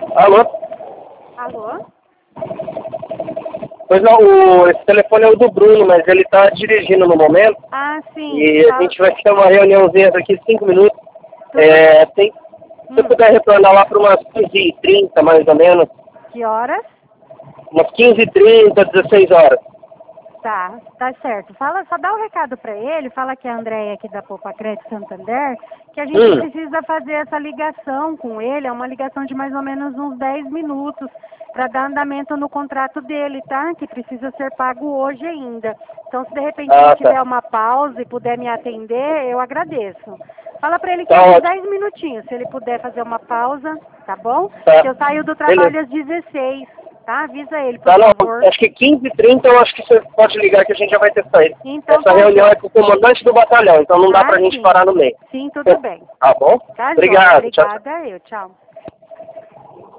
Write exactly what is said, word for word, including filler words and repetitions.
Alô? Alô? Pois não, o, esse telefone é o do Bruno, mas ele está dirigindo no momento. Ah, sim. E a Fala- gente vai ter uma reuniãozinha daqui cinco minutos. Tudo É, tem, se eu Hum. puder retornar lá para umas quinze e trinta, mais ou menos. Que horas? Umas quinze e trinta, dezesseis horas. Tá, tá certo. Fala, só dá um recado pra ele, fala que é a Andréia aqui da Poupa Crédito Santander, que a gente Hum. precisa fazer essa ligação com ele, é uma ligação de mais ou menos uns dez minutos, para dar andamento no contrato dele, tá? Que precisa ser pago hoje ainda. Então, se de repente Ah, ele tá. tiver uma pausa e puder me atender, eu agradeço. Fala pra ele que Tá é uns ótimo. dez minutinhos, se ele puder fazer uma pausa, tá bom? Tá. Que eu saio do Beleza. trabalho às dezesseis, tá? Avisa ele, por Tá, não, favor. acho que quinze e trinta eu acho que você pode ligar que a gente já vai ter saído. Então Essa tá reunião jóia. é com o comandante do batalhão, então não dá Ah, pra gente sim. parar no meio. Sim, tudo bem. Tá bom? Tá, joia. Obrigado. Tchau, tchau. Obrigada, eu. Tchau.